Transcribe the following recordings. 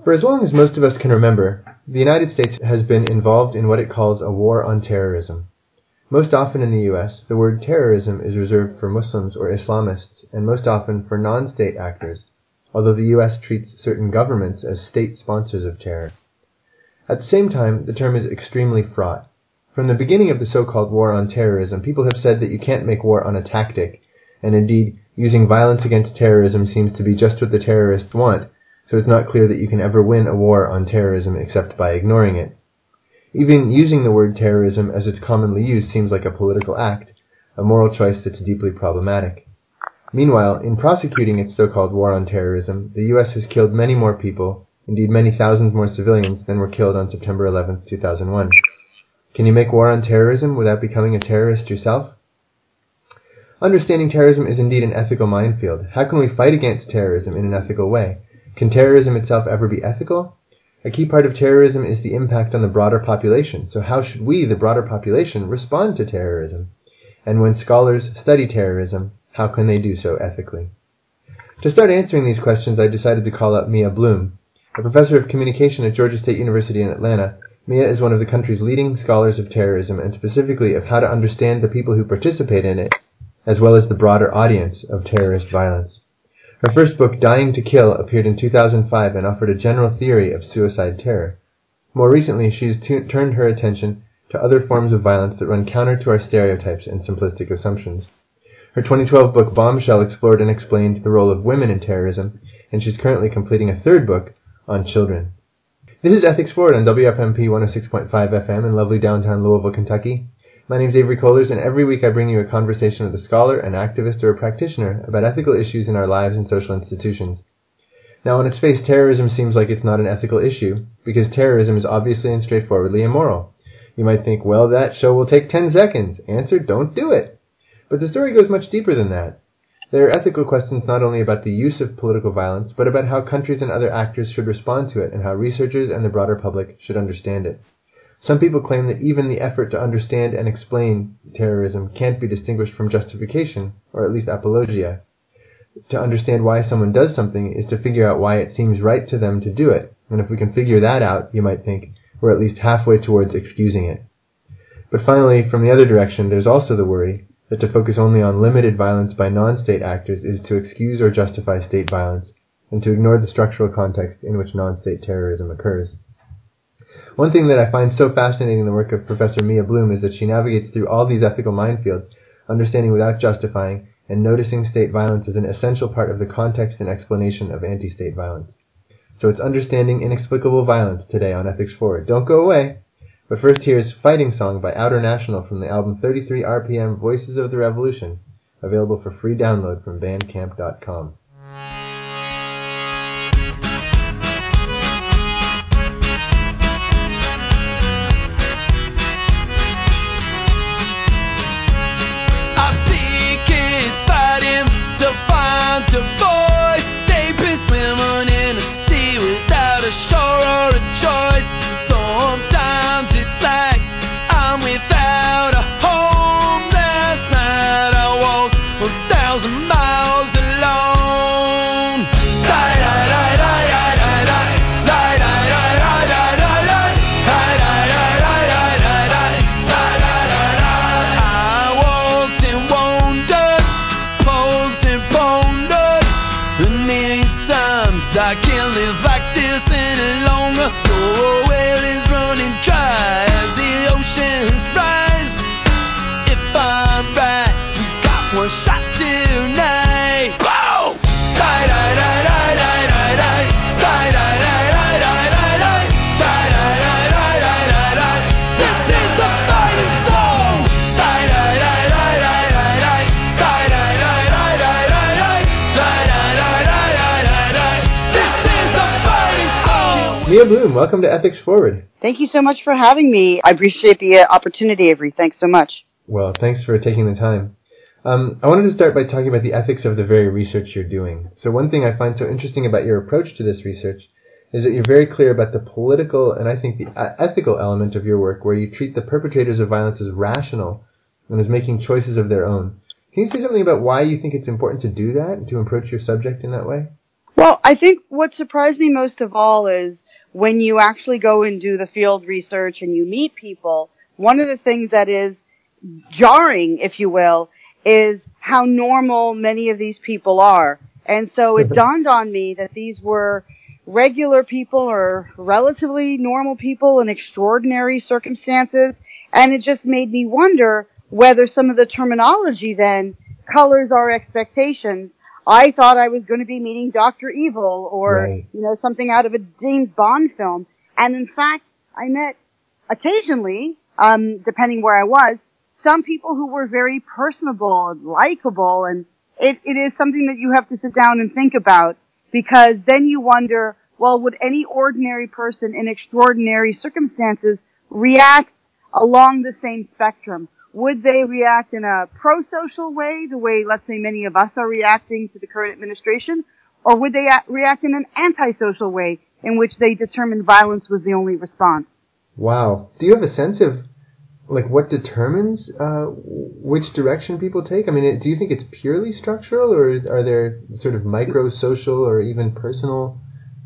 For as long as most of us can remember, the United States has been involved in what it calls a war on terrorism. Most often in the U.S., the word terrorism is reserved for Muslims or Islamists, and most often for non-state actors, although the U.S. treats certain governments as state sponsors of terror. At the same time, the term is extremely fraught. From the beginning of the so-called war on terrorism, people have said that you can't make war on a tactic, and indeed, using violence against terrorism seems to be just what the terrorists want, so it's not clear that you can ever win a war on terrorism except by ignoring it. Even using the word terrorism as it's commonly used seems like a political act, a moral choice that's deeply problematic. Meanwhile, in prosecuting its so-called war on terrorism, the U.S. has killed many more people, indeed many thousands more civilians than were killed on September 11, 2001. Can you make war on terrorism without becoming a terrorist yourself? Understanding terrorism is indeed an ethical minefield. How can we fight against terrorism in an ethical way? Can terrorism itself ever be ethical? A key part of terrorism is the impact on the broader population, so how should we, the broader population, respond to terrorism? And when scholars study terrorism, how can they do so ethically? To start answering these questions, I decided to call up Mia Bloom. A professor of communication at Georgia State University in Atlanta, Mia is one of the country's leading scholars of terrorism, and specifically of how to understand the people who participate in it, as well as the broader audience of terrorist violence. Her first book, Dying to Kill, appeared in 2005 and offered a general theory of suicide terror. More recently, she has turned her attention to other forms of violence that run counter to our stereotypes and simplistic assumptions. Her 2012 book, Bombshell, explored and explained the role of women in terrorism, and she's currently completing a third book on children. This is Ethics Forward on WFMP 106.5 FM in lovely downtown Louisville, Kentucky. My name is Avery Kohlers, and every week I bring you a conversation with a scholar, an activist, or a practitioner about ethical issues in our lives and social institutions. Now, on its face, terrorism seems like it's not an ethical issue, because terrorism is obviously and straightforwardly immoral. You might think, well, that show will take 10 seconds. Answer, don't do it. But the story goes much deeper than that. There are ethical questions not only about the use of political violence, but about how countries and other actors should respond to it, and how researchers and the broader public should understand it. Some people claim that even the effort to understand and explain terrorism can't be distinguished from justification, or at least apologia. To understand why someone does something is to figure out why it seems right to them to do it, and if we can figure that out, you might think, we're at least halfway towards excusing it. But finally, from the other direction, there's also the worry that to focus only on limited violence by non-state actors is to excuse or justify state violence, and to ignore the structural context in which non-state terrorism occurs. One thing that I find so fascinating in the work of Professor Mia Bloom is that she navigates through all these ethical minefields, understanding without justifying, and noticing state violence as an essential part of the context and explanation of anti-state violence. So it's Understanding Inexplicable Violence today on Ethics Forward. Don't go away! But first here's Fighting Song by Outer National from the album 33 RPM Voices of the Revolution, available for free download from bandcamp.com. To find a voice, they've been swimming in a sea without a shore or a choice. Sometimes it's like I'm without a home. Last night I walked 1,000 miles alone. I walked and wandered, posed and pondered. And these times I can't live like this any longer. The well is running dry as the oceans rise. If I'm right, we got one shot tonight. Whoa! This is a fighting song. Mia Bloom, welcome to Ethics Forward. Thank you so much for having me. I appreciate the opportunity, Avery. Thanks so much. Well, thanks for taking the time. I wanted to start by talking about the ethics of the very research you're doing. So one thing I find so interesting about your approach to this research is that you're very clear about the political and I think the ethical element of your work, where you treat the perpetrators of violence as rational and as making choices of their own. Can you say something about why you think it's important to do that and to approach your subject in that way? Well, I think what surprised me most of all is when you actually go and do the field research and you meet people, one of the things that is jarring, if you will, is how normal many of these people are. And so it dawned on me that these were regular people or relatively normal people in extraordinary circumstances. And it just made me wonder whether some of the terminology then colors our expectations. I thought I was going to be meeting Dr. Evil or, Right. something out of a James Bond film. And in fact, I met occasionally, depending where I was, some people who were very personable and likable, and it is something that you have to sit down and think about, because then you wonder, well, would any ordinary person in extraordinary circumstances react along the same spectrum? Would they react in a pro-social way, the way, let's say, many of us are reacting to the current administration, or would they react in an antisocial way in which they determined violence was the only response? Wow. Do you have a sense of what determines which direction people take? I mean, do you think it's purely structural, or are there sort of micro-social or even personal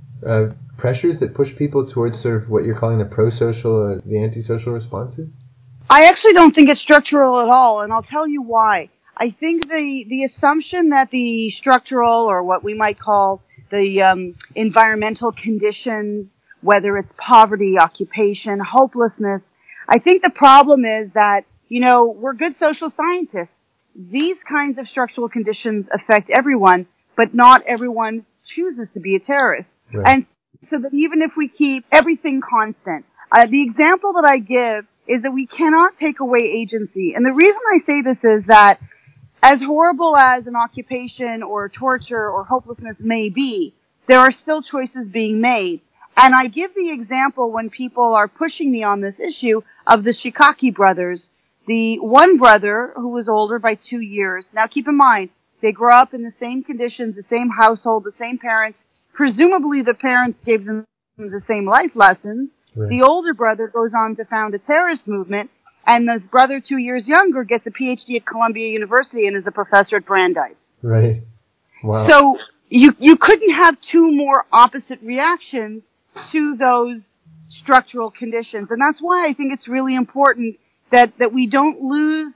pressures that push people towards sort of what you're calling the pro-social or the antisocial responses? I actually don't think it's structural at all, and I'll tell you why. I think the assumption that the structural, or what we might call the environmental conditions, whether it's poverty, occupation, hopelessness, I think the problem is that, we're good social scientists. These kinds of structural conditions affect everyone, but not everyone chooses to be a terrorist. Right. And so that even if we keep everything constant, the example that I give is that we cannot take away agency. And the reason I say this is that as horrible as an occupation or torture or hopelessness may be, there are still choices being made. And I give the example when people are pushing me on this issue of the Shikaki brothers. The one brother who was older by 2 years. Now keep in mind, they grew up in the same conditions, the same household, the same parents. Presumably the parents gave them the same life lessons. Right. The older brother goes on to found a terrorist movement, and the brother 2 years younger gets a PhD at Columbia University and is a professor at Brandeis. Right. Wow. So you couldn't have two more opposite reactions to those structural conditions. And that's why I think it's really important that we don't lose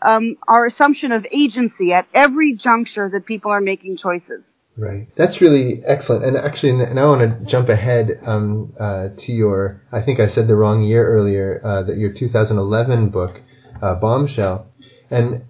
our assumption of agency at every juncture that people are making choices. Right. That's really excellent. And actually, now I want to jump ahead to your, I think I said the wrong year earlier, that your 2011 book, Bombshell. And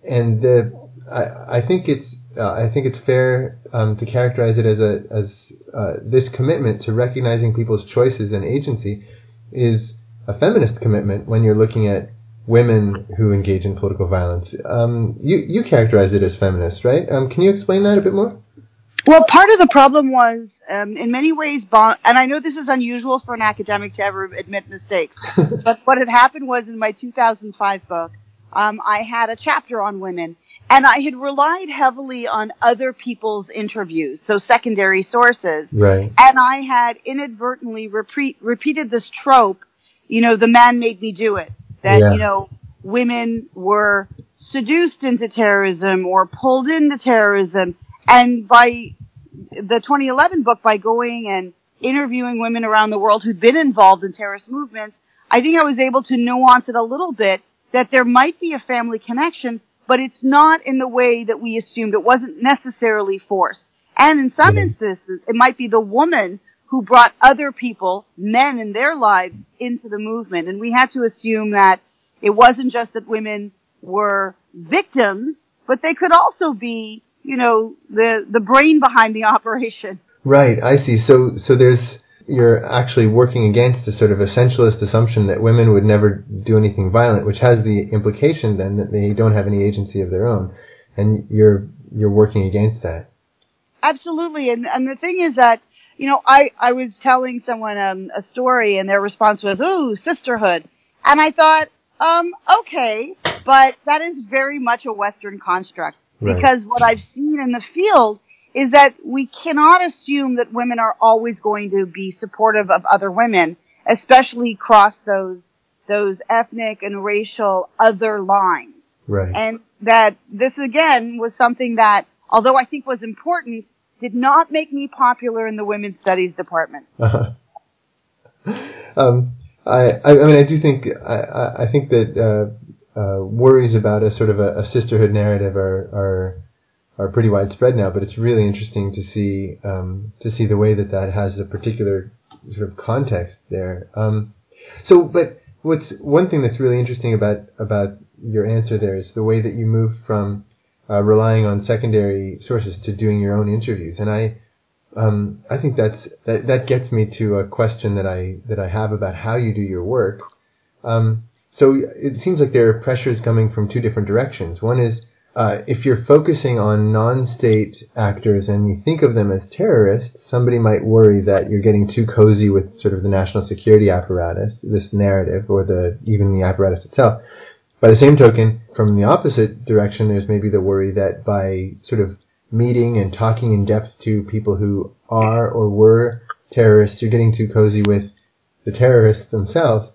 I think it's fair to characterize it as this commitment to recognizing people's choices and agency is a feminist commitment when you're looking at women who engage in political violence. You characterize it as feminist, right? Can you explain that a bit more? Well, part of the problem was, in many ways, and I know this is unusual for an academic to ever admit mistakes, but what had happened was in my 2005 book, I had a chapter on women, and I had relied heavily on other people's interviews, so secondary sources. Right. And I had inadvertently repeated this trope, the man made me do it, that, women were seduced into terrorism or pulled into terrorism. And by the 2011 book, by going and interviewing women around the world who'd been involved in terrorist movements, I think I was able to nuance it a little bit that there might be a family connection, but it's not in the way that we assumed. It wasn't necessarily forced. And in some instances, it might be the woman who brought other people, men in their lives, into the movement. And we had to assume that it wasn't just that women were victims, but they could also be the brain behind the operation. Right, I see. So you're actually working against a sort of essentialist assumption that women would never do anything violent, which has the implication then that they don't have any agency of their own, and you're working against that. Absolutely, and the thing is that I was telling someone a story, and their response was, "Ooh, sisterhood," and I thought, okay, but that is very much a Western construct. Right. Because what I've seen in the field is that we cannot assume that women are always going to be supportive of other women, especially cross those ethnic and racial other lines. Right. And that this, again, was something that, although I think was important, did not make me popular in the women's studies department. I do think I think that worries about a sort of a sisterhood narrative are pretty widespread now. But it's really interesting to see the way that has a particular sort of context there. But what's one thing that's really interesting about your answer there is the way that you moved from relying on secondary sources to doing your own interviews, and I think that gets me to a question that I have about how you do your work. So it seems like there are pressures coming from two different directions. One is if you're focusing on non-state actors and you think of them as terrorists, somebody might worry that you're getting too cozy with sort of the national security apparatus, this narrative, or even the apparatus itself. By the same token, from the opposite direction, there's maybe the worry that by sort of meeting and talking in depth to people who are or were terrorists, you're getting too cozy with the terrorists themselves.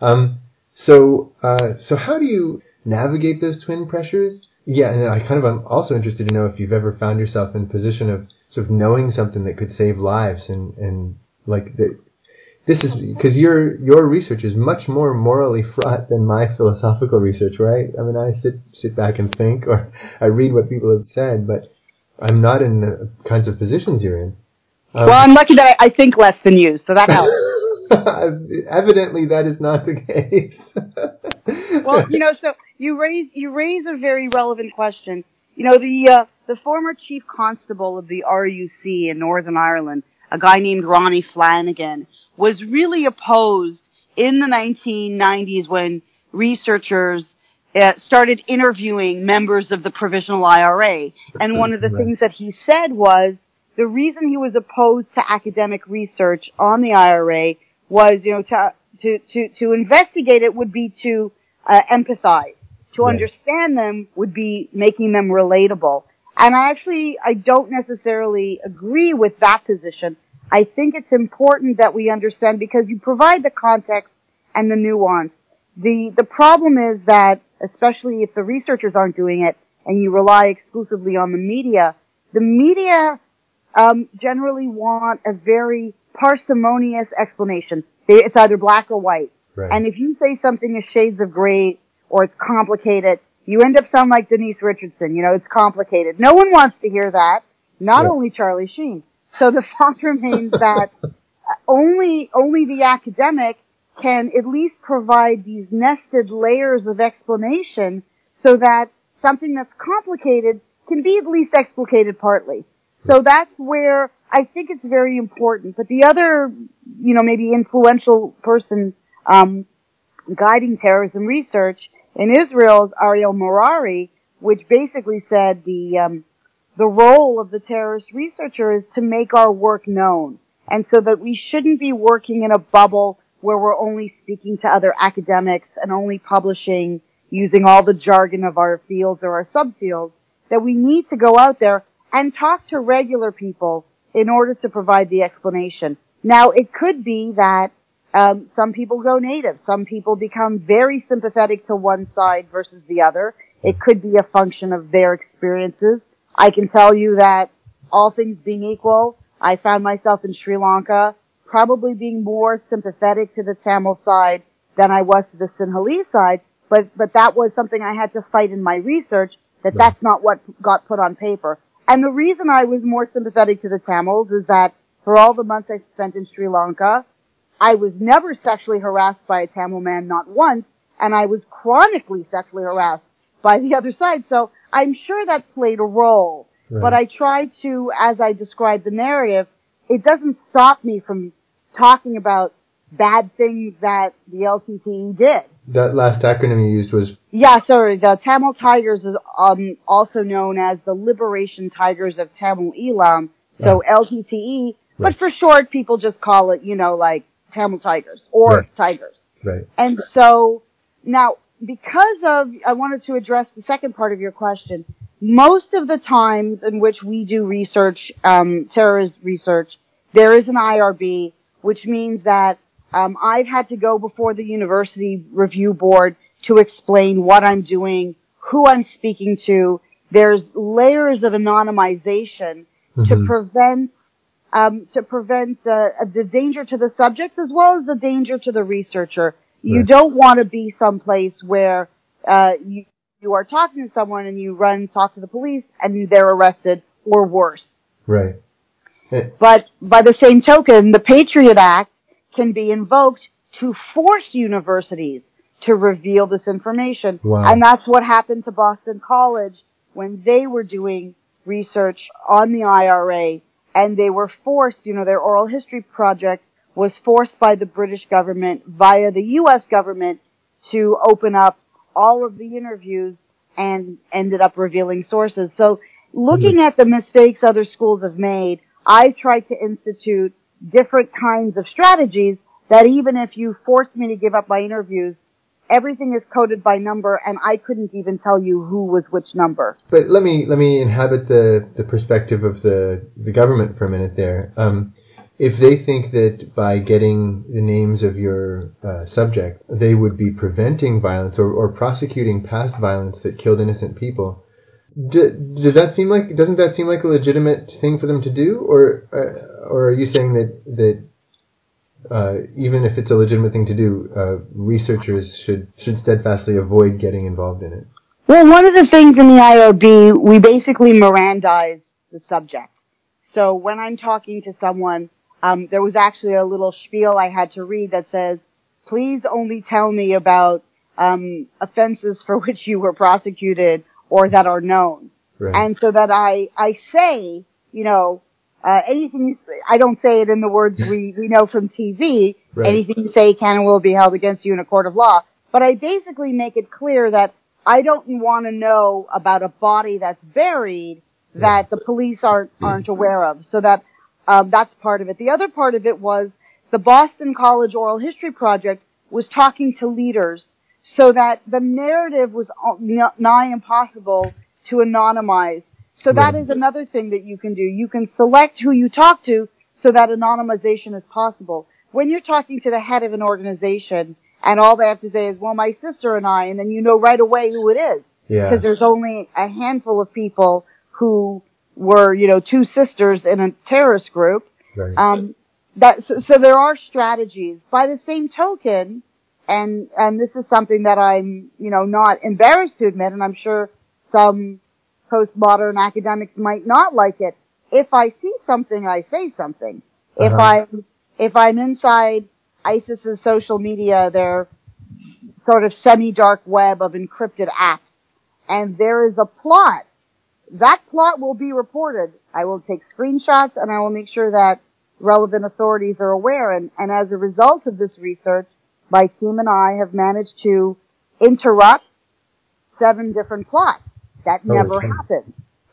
So how do you navigate those twin pressures? Yeah, and I'm also interested to know if you've ever found yourself in a position of sort of knowing something that could save lives, and like this is because your research is much more morally fraught than my philosophical research, right? I mean, I sit back and think, or I read what people have said, but I'm not in the kinds of positions you're in. Well, I'm lucky that I think less than you, so that helps. Evidently, that is not the case. Well, so you raise a very relevant question. The former chief constable of the RUC in Northern Ireland, a guy named Ronnie Flanagan, was really opposed in the 1990s when researchers started interviewing members of the Provisional IRA. And one of the things that he said was the reason he was opposed to academic research on the IRA was, to investigate it would be to empathize. To understand them would be making them relatable. And I don't necessarily agree with that position. I think it's important that we understand because you provide the context and the nuance. The problem is that, especially if the researchers aren't doing it and you rely exclusively on the media generally want a very parsimonious explanation. It's either black or white. Right. And if you say something is shades of gray or it's complicated, you end up sounding like Denise Richardson. It's complicated. No one wants to hear that. Not only Charlie Sheen. So the fact remains that only the academic can at least provide these nested layers of explanation so that something that's complicated can be at least explicated partly. So that's where I think it's very important. But the other, maybe influential person guiding terrorism research in Israel is Ariel Morari, which basically said the role of the terrorist researcher is to make our work known. And so that we shouldn't be working in a bubble where we're only speaking to other academics and only publishing using all the jargon of our fields or our subfields, that we need to go out there and talk to regular people in order to provide the explanation. Now, it could be that some people go native. Some people become very sympathetic to one side versus the other. It could be a function of their experiences. I can tell you that, all things being equal, I found myself in Sri Lanka probably being more sympathetic to the Tamil side than I was to the Sinhalese side, but that was something I had to fight in my research, that's not what got put on paper. And the reason I was more sympathetic to the Tamils is that for all the months I spent in Sri Lanka, I was never sexually harassed by a Tamil man, not once, and I was chronically sexually harassed by the other side. So I'm sure that played a role. Right. But I try to, as I describe the narrative, it doesn't stop me from talking about bad things that the LTTE did. That last acronym you used was... Yeah, sorry. The Tamil Tigers is also known as the Liberation Tigers of Tamil Eelam, so LTTE. Right. But for short, people just call it, like Tamil Tigers or Tigers. Right. And so, now, because of... I wanted to address the second part of your question. Most of the times in which we do research, terrorist research, there is an IRB, which means that I've had to go before the university review board to explain what I'm doing, who I'm speaking to. There's layers of anonymization to prevent the danger to the subjects as well as the danger to the researcher. You don't want to be someplace where you are talking to someone and you run, talk to the police, and they're arrested, or worse. Right. But by the same token, the Patriot Act can be invoked to force universities to reveal this information. Wow. And that's what happened to Boston College when they were doing research on the IRA, and they were forced, their oral history project was forced by the British government via the U.S. government to open up all of the interviews and ended up revealing sources. So looking at the mistakes other schools have made, I tried to institute different kinds of strategies that even if you forced me to give up my interviews, everything is coded by number, and I couldn't even tell you who was which number. But let me inhabit the perspective of the government for a minute there. If they think that by getting the names of your subject, they would be preventing violence or prosecuting past violence that killed innocent people, doesn't that seem like a legitimate thing for them to do, or are you saying that even if it's a legitimate thing to do, researchers should steadfastly avoid getting involved in it? Well, one of the things in the IRB, we basically Mirandize the subject. So when I'm talking to someone, there was actually a little spiel I had to read that says, please only tell me about offenses for which you were prosecuted or that are known. Right. And so that I say, anything you say, I don't say it in the words we know from TV. Right. Anything you say can and will be held against you in a court of law. But I basically make it clear that I don't want to know about a body that's buried that the police aren't aware of. So that that's part of it. The other part of it was the Boston College Oral History Project was talking to leaders so that the narrative was nigh impossible to anonymize. So that is another thing that you can do. You can select who you talk to so that anonymization is possible. When you're talking to the head of an organization and all they have to say is, well, my sister and I, and then you know right away who it is. Yeah. Because there's only a handful of people who were, two sisters in a terrorist group. Right. So there are strategies. By the same token, and this is something that I'm, not embarrassed to admit, and I'm sure some postmodern academics might not like it. If I see something, I say something. If I'm inside ISIS's social media, their sort of semi-dark web of encrypted apps, and there is a plot, that plot will be reported. I will take screenshots and I will make sure that relevant authorities are aware. And as a result of this research, my team and I have managed to interrupt 7 different plots. That never happened.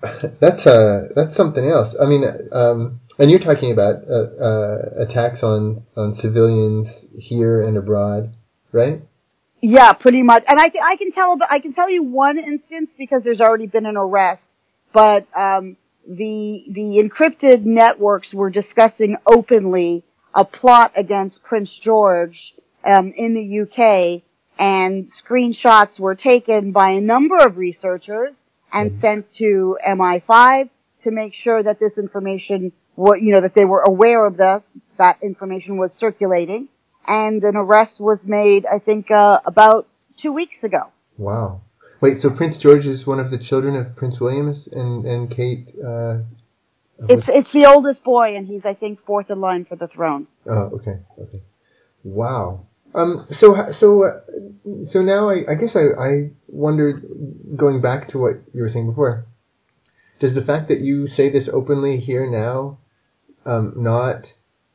That's something else. I mean, and you're talking about attacks on civilians here and abroad, right? Yeah, pretty much. And I can tell you one instance because there's already been an arrest. But the encrypted networks were discussing openly a plot against Prince George in the UK, and screenshots were taken by a number of researchers and sent to MI5 to make sure that this information, that they were aware of that information was circulating. And an arrest was made, I think, about 2 weeks ago. Wow. Wait, so Prince George is one of the children of Prince William and Kate? It's the oldest boy, and he's, I think, 4th in line for the throne. Oh, okay. Wow. So now I guess I wondered, going back to what you were saying before, does the fact that you say this openly here now, not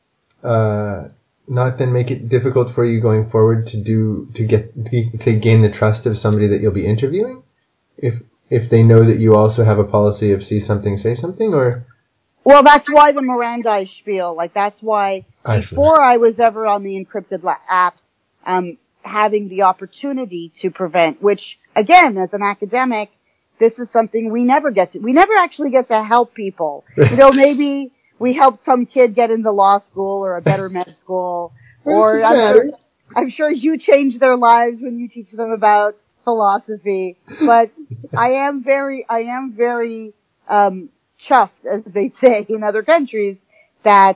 then make it difficult for you going forward to gain the trust of somebody that you'll be interviewing, if they know that you also have a policy of see something, say something, or? Well, that's why the Mirandize spiel. That's why before I was ever on the encrypted apps, having the opportunity to prevent, which again, as an academic, this is something we never actually get to help people. Maybe we helped some kid get into law school or a better med school, or I'm sure you change their lives when you teach them about philosophy. But I am very chuffed, as they say in other countries, that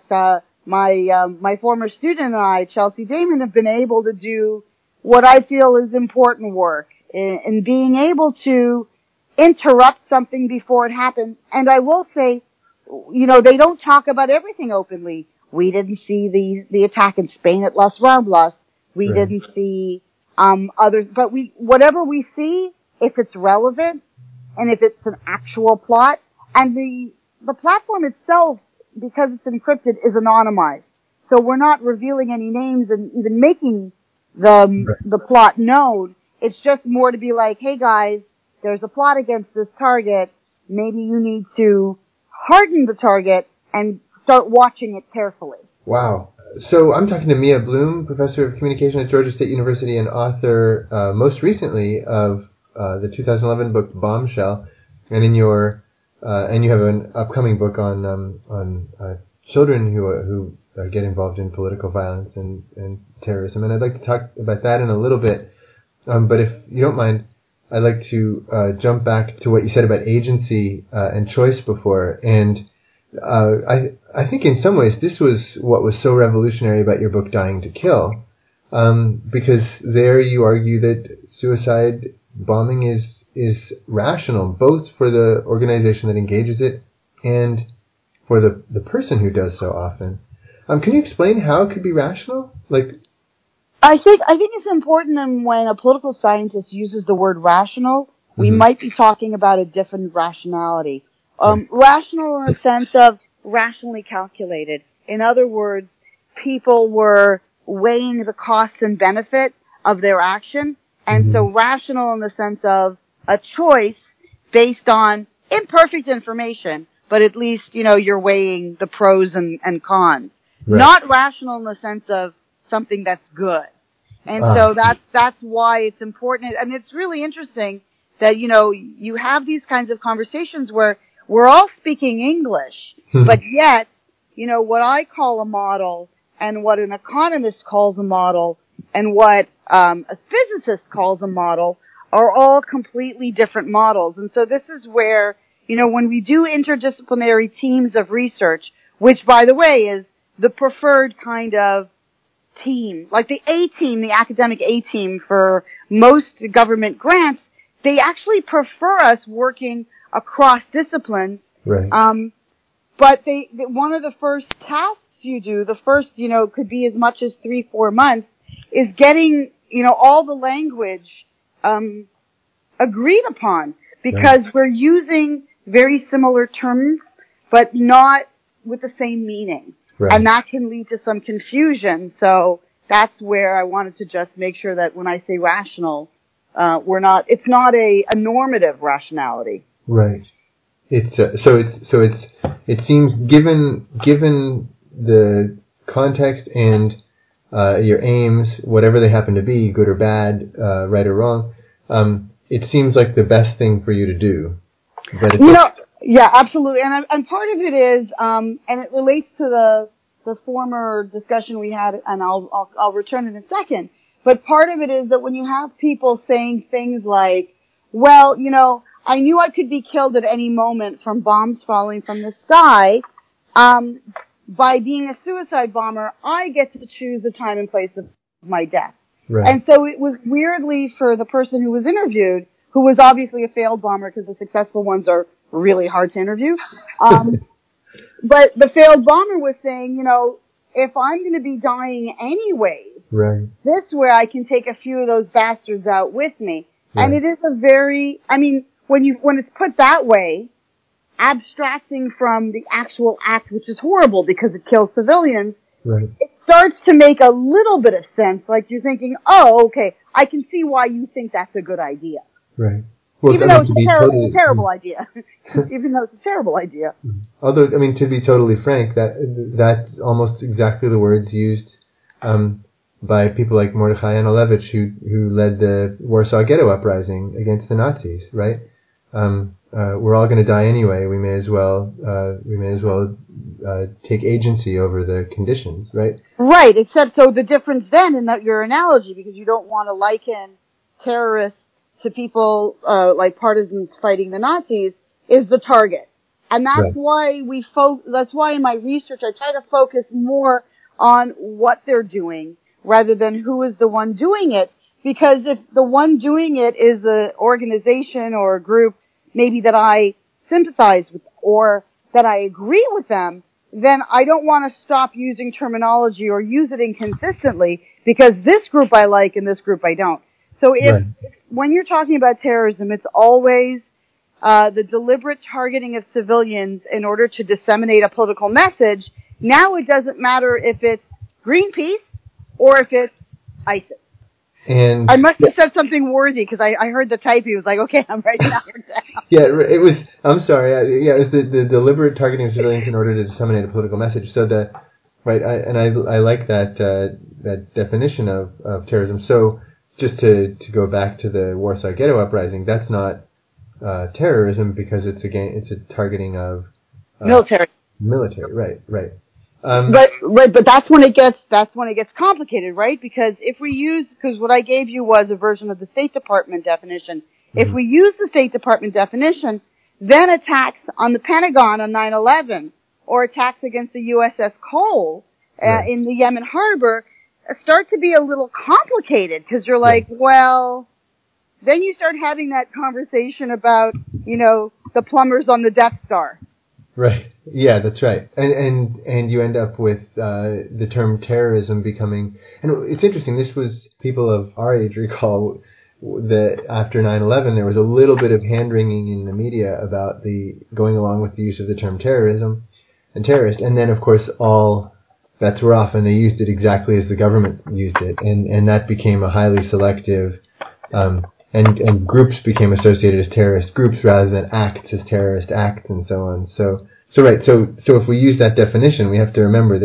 my former student and I, Chelsea Damon, have been able to do what I feel is important work in being able to interrupt something before it happens. And I will say, they don't talk about everything openly. We didn't see the attack in Spain at Las Ramblas. We Right. didn't see others, but whatever we see, if it's relevant and if it's an actual plot, and the platform itself, because it's encrypted, is anonymized. So we're not revealing any names and even making the plot known. It's just more to be like, hey guys, there's a plot against this target. Maybe you need to harden the target and start watching it carefully. Wow. So I'm talking to Mia Bloom, professor of communication at Georgia State University and author, most recently of the 2011 book Bombshell, and in your and you have an upcoming book on children who get involved in political violence and terrorism, and I'd like to talk about that in a little bit. But if you don't mind, I'd like to jump back to what you said about agency and choice before, and I think in some ways this was what was so revolutionary about your book Dying to Kill, because there you argue that suicide bombing is rational, both for the organization that engages it and for the person who does so often. Can you explain how it could be rational? I think it's important that when a political scientist uses the word rational, we might be talking about a different rationality. Rational in the sense of rationally calculated. In other words, people were weighing the costs and benefit of their action, and so rational in the sense of a choice based on imperfect information, but at least, you're weighing the pros and cons. Right. Not rational in the sense of something that's good. And so that's why it's important. And it's really interesting that, you have these kinds of conversations where we're all speaking English, but yet, what I call a model and what an economist calls a model and what a physicist calls a model are all completely different models. And so this is where, when we do interdisciplinary teams of research, which, by the way, is the preferred kind of team, like the A-team, the academic A-team for most government grants, they actually prefer us working across disciplines. Right. But one of the first tasks you do, the first, could be as much as 3-4 months, is getting, all the language, agreed upon, because we're using very similar terms, but not with the same meaning. Right. And that can lead to some confusion. So that's where I wanted to just make sure that when I say rational, it's not a normative rationality. Right. It seems given the context and your aims, whatever they happen to be, good or bad, right or wrong, it seems like the best thing for you to do. But yeah, absolutely. And part of it is, and it relates to the former discussion we had, and I'll return in a second. But part of it is that when you have people saying things like, well, I knew I could be killed at any moment from bombs falling from the sky, by being a suicide bomber, I get to choose the time and place of my death. Right. And so it was weirdly for the person who was interviewed, who was obviously a failed bomber because the successful ones are really hard to interview. But the failed bomber was saying, if I'm going to be dying anyways, right, this way I can take a few of those bastards out with me. Right. And it is a very, when it's put that way, abstracting from the actual act, which is horrible because it kills civilians, right, it starts to make a little bit of sense. Like you're thinking, oh, okay, I can see why you think that's a good idea. Right. Well, even though it's a terrible idea. Even though it's a terrible idea. Although, to be totally frank, that's almost exactly the words used by people like Mordechai Anolovich, who led the Warsaw Ghetto Uprising against the Nazis, right? We're all going to die anyway. We may as well take agency over the conditions, right? Right. Except so the difference then in that your analogy, because you don't want to liken terrorists to people like partisans fighting the Nazis, is the target. And that's why that's why in my research I try to focus more on what they're doing rather than who is the one doing it. Because if the one doing it is an organization or a group maybe that I sympathize with or that I agree with them, then I don't want to stop using terminology or use it inconsistently because this group I like and this group I don't. So when you're talking about terrorism, it's always the deliberate targeting of civilians in order to disseminate a political message. Now it doesn't matter if it's Greenpeace or if it's ISIS. And I must have said something worthy because I heard the type. He was like, "Okay, I'm writing that one down." Yeah, it was. I'm sorry. Yeah, it was the deliberate targeting of civilians in order to disseminate a political message. So I like that definition of terrorism. So just to go back to the Warsaw Ghetto Uprising, that's not terrorism because it's a targeting of military. Right. But that's when it gets complicated, right? Because because what I gave you was a version of the State Department definition. Mm-hmm. If we use the State Department definition, then attacks on the Pentagon on 9/11 or attacks against the USS Cole in the Yemen harbor start to be a little complicated because you're like, well, then you start having that conversation about, the plumbers on the Death Star. Right. Yeah, that's right. And you end up with the term terrorism becoming... And it's interesting, this was people of our age recall that after 9/11 there was a little bit of hand-wringing in the media about the going along with the use of the term terrorism and terrorist. And then, of course, all bets were off and they used it exactly as the government used it. And that became a highly selective... And groups became associated as terrorist groups rather than acts as terrorist acts and so on. So if we use that definition, we have to remember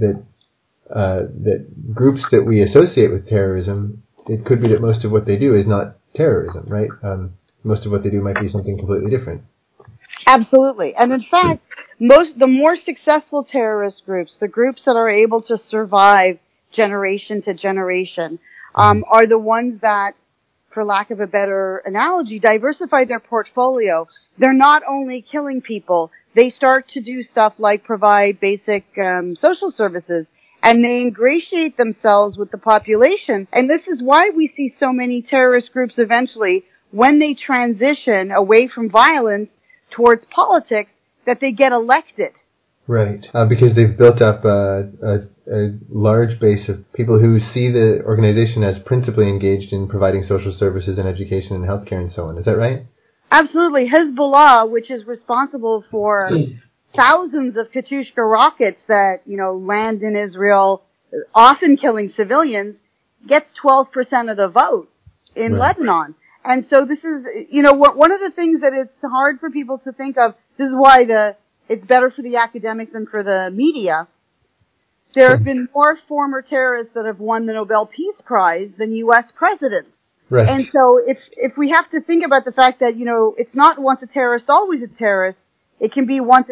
that groups that we associate with terrorism, it could be that most of what they do is not terrorism, right? Most of what they do might be something completely different. Absolutely. And in fact, the more successful terrorist groups, the groups that are able to survive generation to generation, are the ones that, for lack of a better analogy, diversify their portfolio. They're not only killing people, they start to do stuff like provide basic social services, and they ingratiate themselves with the population. And this is why we see so many terrorist groups eventually, when they transition away from violence towards politics, that they get elected. Right, because they've built up a large base of people who see the organization as principally engaged in providing social services and education and healthcare and so on. Is that right? Absolutely. Hezbollah, which is responsible for thousands of Katyusha rockets that, land in Israel, often killing civilians, gets 12% of the vote in Lebanon. And so this is, one of the things that it's hard for people to think of. This is why it's better for the academics than for the media. There have been more former terrorists that have won the Nobel Peace Prize than U.S. presidents. Right. And so if we have to think about the fact that, it's not once a terrorist, always a terrorist. It can be once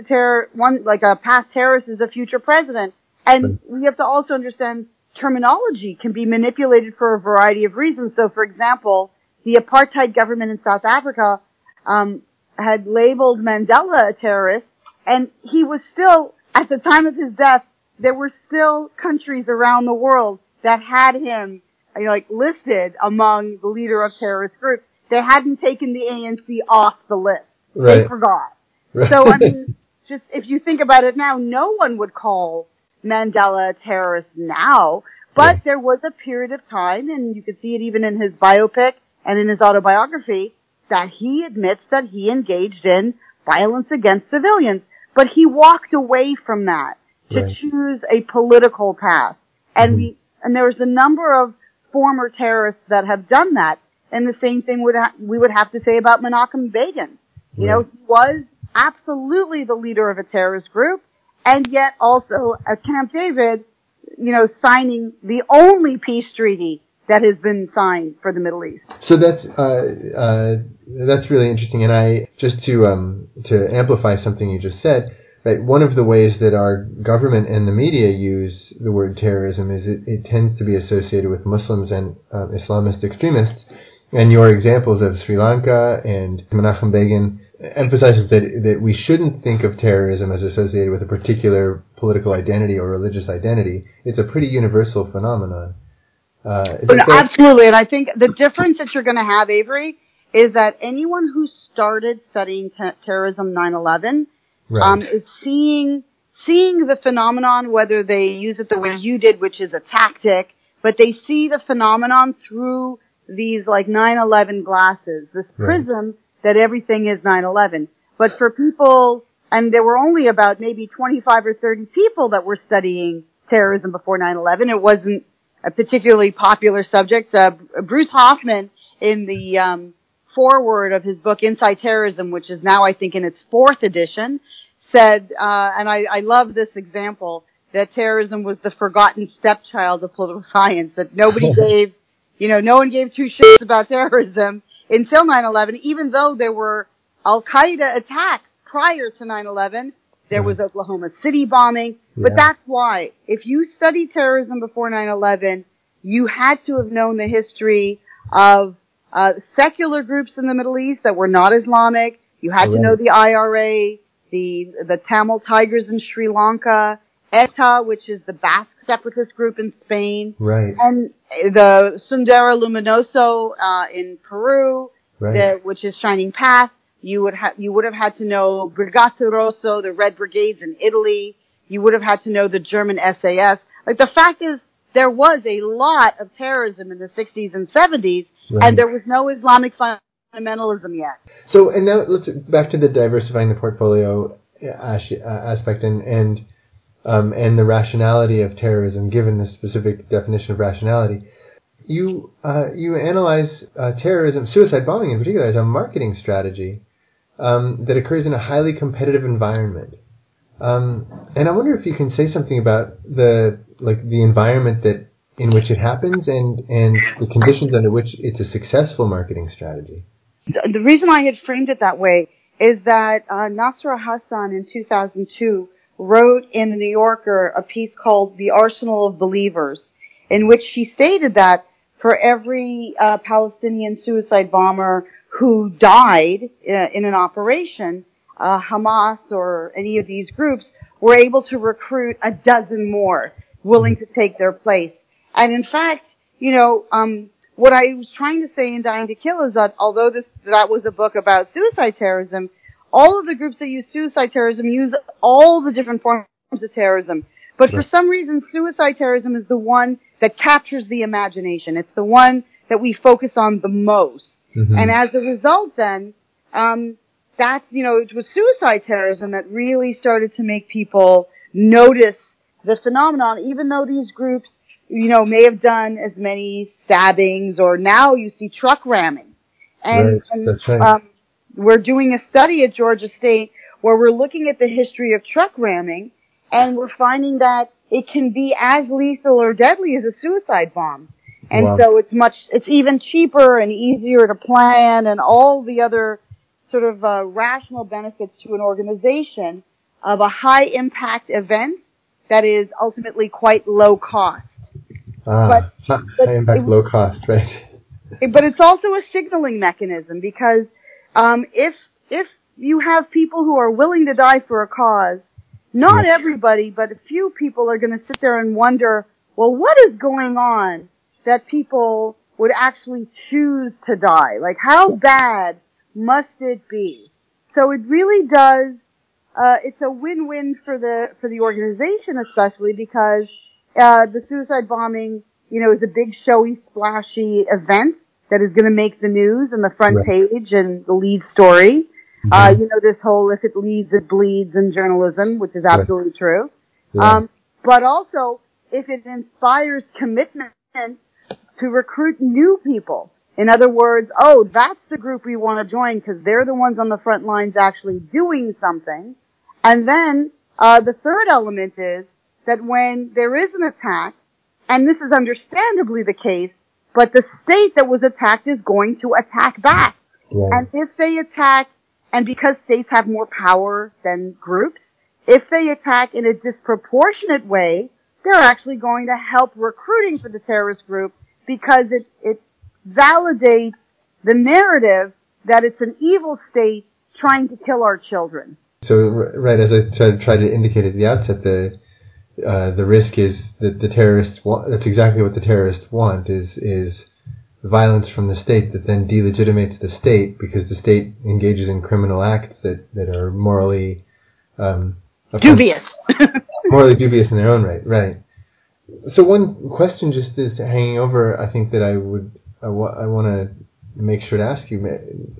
a past terrorist is a future president. And we have to also understand terminology can be manipulated for a variety of reasons. So, for example, the apartheid government in South Africa had labeled Mandela a terrorist, and he was still, at the time of his death, there were still countries around the world that had him, listed among the leader of terrorist groups. They hadn't taken the ANC off the list. Right. They forgot. Right. So, just if you think about it now, no one would call Mandela a terrorist now, but there was a period of time, and you could see it even in his biopic and in his autobiography, that he admits that he engaged in violence against civilians. But he walked away from that to choose a political path. And and there's a number of former terrorists that have done that. And the same thing we would have to say about Menachem Begin. He was absolutely the leader of a terrorist group, and yet also at Camp David, signing the only peace treaty that has been signed for the Middle East. So that's really interesting. And I just to amplify something you just said, right? One of the ways that our government and the media use the word terrorism is it tends to be associated with Muslims and Islamist extremists. And your examples of Sri Lanka and Menachem Begin emphasizes that we shouldn't think of terrorism as associated with a particular political identity or religious identity. It's a pretty universal phenomenon. Absolutely, and I think the difference that you're going to have, Avery, is that anyone who started studying terrorism 9/11 is seeing the phenomenon, whether they use it the way you did, which is a tactic, but they see the phenomenon through these like 9/11 glasses, this prism that everything is 9/11. But for people, and there were only about maybe 25 or 30 people that were studying terrorism before 9/11. It wasn't a particularly popular subject. Bruce Hoffman, in the foreword of his book Inside Terrorism, which is now I think in its 4th edition, said, and I love this example, that terrorism was the forgotten stepchild of political science, that nobody gave, no one gave two shits about terrorism until 9/11, even though there were Al-Qaeda attacks prior to 9/11. There was Oklahoma City bombing, but that's why. If you studied terrorism before 9/11, you had to have known the history of secular groups in the Middle East that were not Islamic. You had to know the IRA, the Tamil Tigers in Sri Lanka, ETA, which is the Basque separatist group in Spain, and the Sendero Luminoso in Peru, which is Shining Path. You would have had to know Brigate Rosso, the Red Brigades in Italy. You would have had to know the German SAS. Like, the fact is, there was a lot of terrorism in the 60s and 70s, and there was no Islamic fundamentalism yet. So, and now let's back to the diversifying the portfolio aspect and the rationality of terrorism, given the specific definition of rationality. You analyze terrorism, suicide bombing in particular, as a marketing strategy that occurs in a highly competitive environment. And I wonder if you can say something about the environment in which it happens and the conditions under which it's a successful marketing strategy. The reason I had framed it that way is that Nasra Hassan in 2002 wrote in the New Yorker a piece called The Arsenal of Believers, in which she stated that for every Palestinian suicide bomber who died in an operation, Hamas or any of these groups were able to recruit a dozen more willing to take their place. And in fact, what I was trying to say in Dying to Kill is that although that was a book about suicide terrorism, all of the groups that use suicide terrorism use all the different forms of terrorism. But for some reason, suicide terrorism is the one that captures the imagination. It's the one that we focus on the most. And as a result, then, it was suicide terrorism that really started to make people notice the phenomenon, even though these groups, may have done as many stabbings, or now you see truck ramming. And that's right. We're doing a study at Georgia State where we're looking at the history of truck ramming, and we're finding that it can be as lethal or deadly as a suicide bomb. And so it's even cheaper and easier to plan, and all the other sort of rational benefits to an organization of a high impact event that is ultimately quite low cost. High impact, low cost, right? But it's also a signaling mechanism, because if you have people who are willing to die for a cause, not everybody, but a few people are going to sit there and wonder, well, what is going on that people would actually choose to die? Like, how bad must it be? So it really does, it's a win-win for the organization, especially because, the suicide bombing, is a big, showy, splashy event that is going to make the news and the front page and the lead story. This whole if it leads, it bleeds in journalism, which is absolutely true. But also, if it inspires commitment to recruit new people. In other words, that's the group we want to join because they're the ones on the front lines actually doing something. And then, the third element is that when there is an attack, and this is understandably the case, but the state that was attacked is going to attack back. And if they attack, and because states have more power than groups, if they attack in a disproportionate way, they're actually going to help recruiting for the terrorist group, because it validates the narrative that it's an evil state trying to kill our children. So, right, as I tried to indicate at the outset, the risk is that the terrorists want, that's exactly what the terrorists want, is violence from the state that then delegitimates the state because the state engages in criminal acts that are morally dubious. Morally dubious in their own right, right. So one question just is hanging over, I think, that I want to make sure to ask you.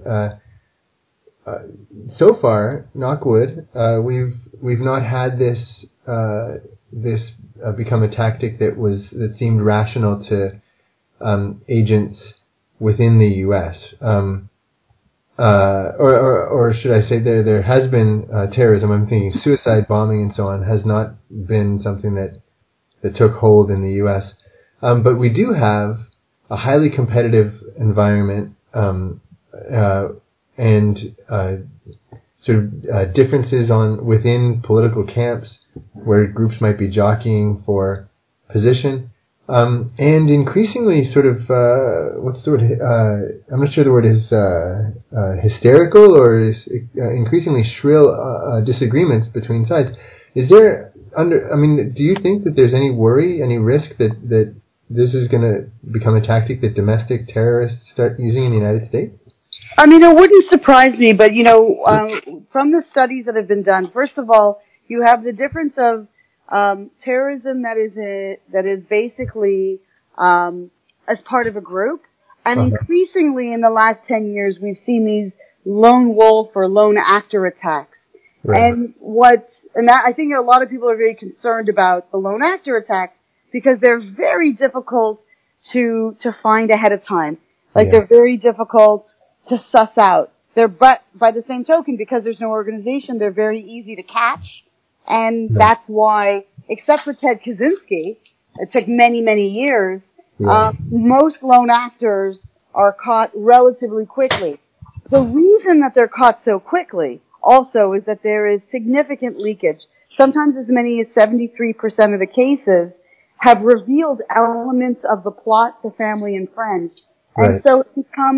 So far, knock wood, we've not had this become a tactic that seemed rational to agents within the U.S. Or should I say there has been terrorism. I'm thinking suicide bombing and so on has not been something that took hold in the U.S. But we do have a highly competitive environment and sort of differences within political camps where groups might be jockeying for position, and increasingly sort of what's the word? I'm not sure the word is hysterical or is increasingly shrill disagreements between sides. Is there do you think that there's any worry, any risk that this is going to become a tactic that domestic terrorists start using in the United States? I mean, it wouldn't surprise me, but, from the studies that have been done, first of all, you have the difference of terrorism that is basically as part of a group, and increasingly in the last 10 years, we've seen these lone wolf or lone actor attacks. Right. And I think a lot of people are very concerned about the lone actor attacks because they're very difficult to find ahead of time. They're very difficult to suss out. But by the same token, because there's no organization, they're very easy to catch. And that's why, except for Ted Kaczynski, it took many, many years, most lone actors are caught relatively quickly. The reason that they're caught so quickly also is that there is significant leakage. Sometimes as many as 73% of the cases have revealed elements of the plot to family and friends. Right. And so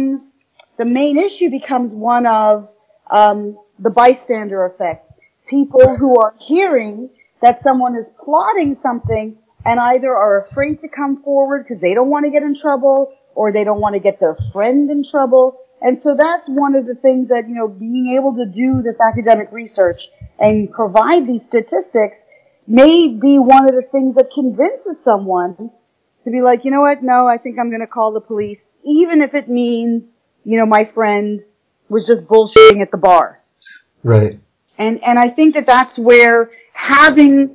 the main issue becomes one of the bystander effect. People who are hearing that someone is plotting something and either are afraid to come forward because they don't want to get in trouble or they don't want to get their friend in trouble. And so that's one of the things that, being able to do this academic research and provide these statistics may be one of the things that convinces someone to be like, you know what, no, I think I'm going to call the police, even if it means, my friend was just bullshitting at the bar. Right. And I think that that's where having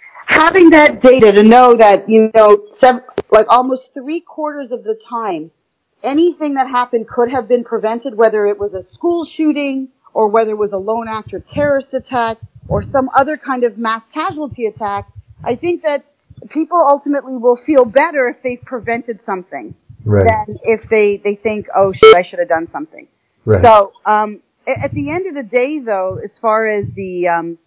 that data to know that, almost 3/4 of the time, anything that happened could have been prevented, whether it was a school shooting or whether it was a lone actor terrorist attack or some other kind of mass casualty attack. I think that people ultimately will feel better if they've prevented something than if they think, oh shit, I should have done something. Right. So, at the end of the day, though, as far as these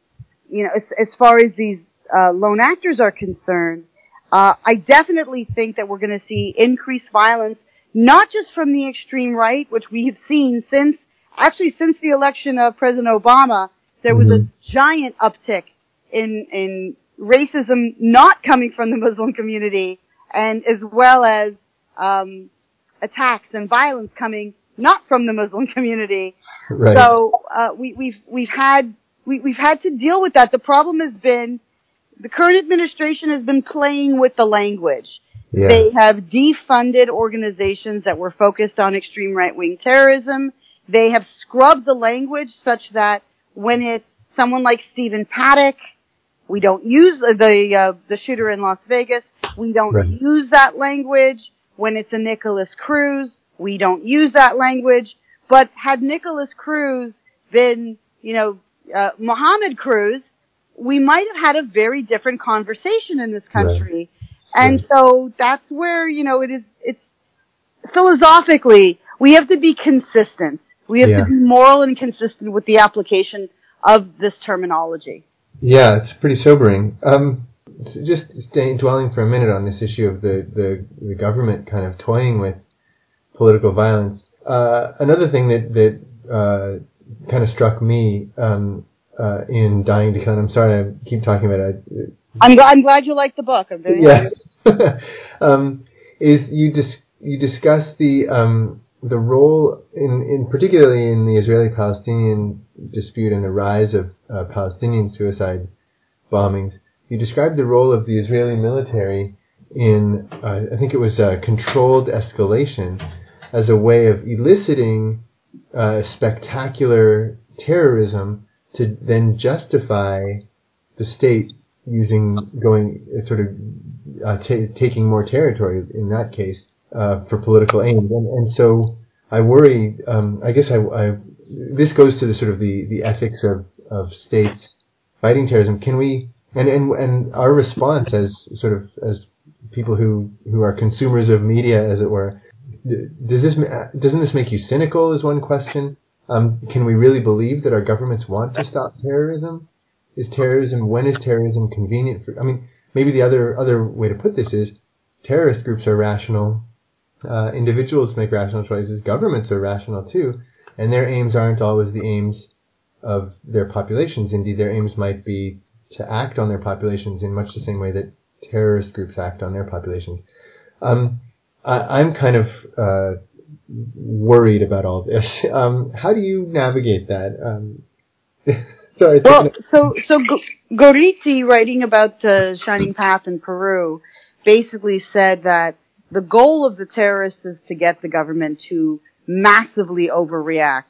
lone actors are concerned, I definitely think that we're going to see increased violence, not just from the extreme right, which we have seen since the election of President Obama. There was a giant uptick in racism not coming from the Muslim community, and as well as attacks and violence coming not from the Muslim community. Right. So we've had to deal with that. The problem has been the current administration has been playing with the language. Yeah. They have defunded organizations that were focused on extreme right-wing terrorism. They have scrubbed the language such that when it's someone like Stephen Paddock, we don't use the shooter in Las Vegas. We don't use that language. When it's a Nicholas Cruz, we don't use that language. But had Nicholas Cruz been, Mohammed Cruz, we might have had a very different conversation in this country. Right. And so that's where, it's philosophically, we have to be consistent. We have to be moral and consistent with the application of this terminology. Yeah, it's pretty sobering. Just dwelling for a minute on this issue of the government kind of toying with political violence. Another thing that kind of struck me in Dying to Kill. And I'm sorry I keep talking about it. I'm glad you like the book. I'm doing is you discuss the role in particularly in the Israeli-Palestinian dispute and the rise of Palestinian suicide bombings. You described the role of the Israeli military in I think it was controlled escalation as a way of eliciting spectacular terrorism to then justify the state taking more territory in that case for political aims, and so I worry. I guess this goes to the sort of the ethics of states fighting terrorism. Can we and our response as people who are consumers of media, as it were, doesn't this make you cynical? Is one question. Can we really believe that our governments want to stop terrorism? When is terrorism convenient for? I mean, maybe the other way to put this is terrorist groups are rational. Individuals make rational choices. Governments are rational too, and their aims aren't always the aims of their populations. Indeed, their aims might be to act on their populations in much the same way that terrorist groups act on their populations. I'm kind of worried about all this. How do you navigate that? Sorry. Well, so Gorriti, writing about Shining Path in Peru, basically said that the goal of the terrorists is to get the government to massively overreact.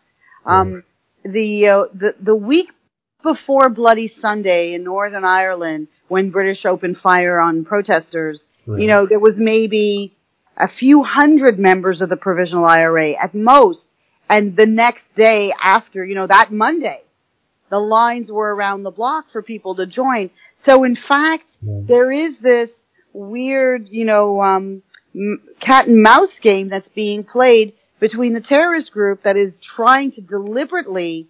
The week before Bloody Sunday in Northern Ireland, when British opened fire on protesters, there was maybe a few hundred members of the Provisional IRA at most. And the next day after, that Monday, the lines were around the block for people to join. So in fact, there is this weird, cat and mouse game that's being played between the terrorist group that is trying to deliberately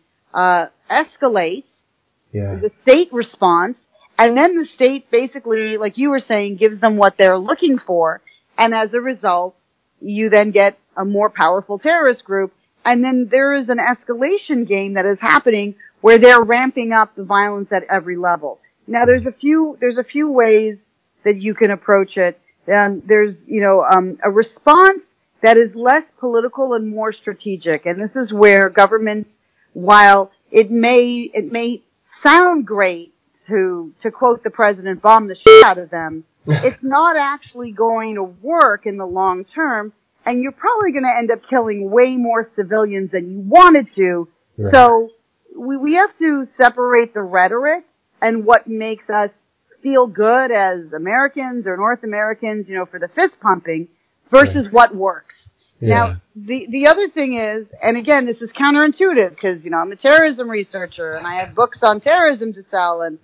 escalate the state response, and then the state basically, like you were saying, gives them what they're looking for, and as a result, you then get a more powerful terrorist group, and then there is an escalation game that is happening where they're ramping up the violence at every level. Now, there's a few ways that you can approach it. There's, a response that is less political and more strategic, and this is where governments, while it may sound great to quote the president, bomb the shit out of them, it's not actually going to work in the long term, and you're probably going to end up killing way more civilians than you wanted to. Yeah. So we have to separate the rhetoric and what makes us feel good as Americans or North Americans, for the fist pumping versus what works. Yeah. Now, the other thing is, and again, this is counterintuitive because, I'm a terrorism researcher and I have books on terrorism to sell, and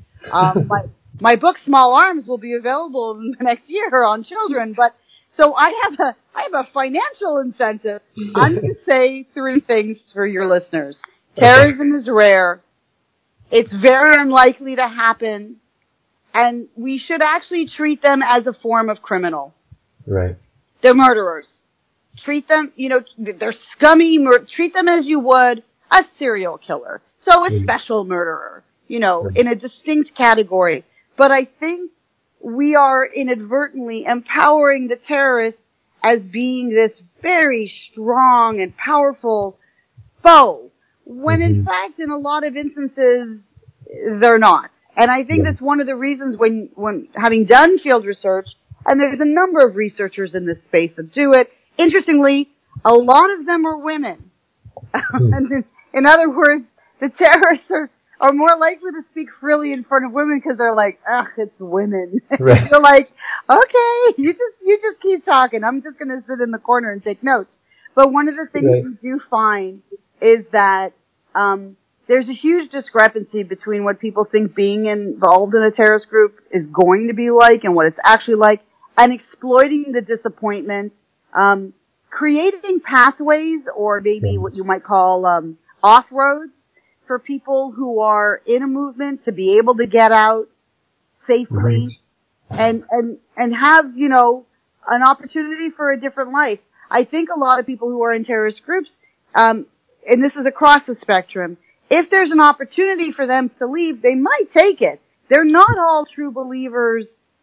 my book Small Arms will be available in the next year on children, but so I have a financial incentive. I'm going to say three things for your listeners. Terrorism is rare. It's very unlikely to happen. And we should actually treat them as a form of criminal. Right. They're murderers. Treat them, they're scummy. Treat them as you would a serial killer. So a special murderer, in a distinct category. But I think we are inadvertently empowering the terrorists as being this very strong and powerful foe, when in fact, in a lot of instances, they're not. And I think that's one of the reasons when having done field research, and there's a number of researchers in this space that do it, interestingly, a lot of them are women. And in other words, the terrorists are more likely to speak freely in front of women because they're like, ugh, it's women. Right. You're like, okay, you just keep talking. I'm just going to sit in the corner and take notes. But one of the things we do find is that there's a huge discrepancy between what people think being involved in a terrorist group is going to be like and what it's actually like, and exploiting the disappointment, creating pathways or maybe what you might call off-roads for people who are in a movement to be able to get out safely and have, an opportunity for a different life. I think a lot of people who are in terrorist groups, and this is across the spectrum, if there's an opportunity for them to leave, they might take it. They're not all true believers,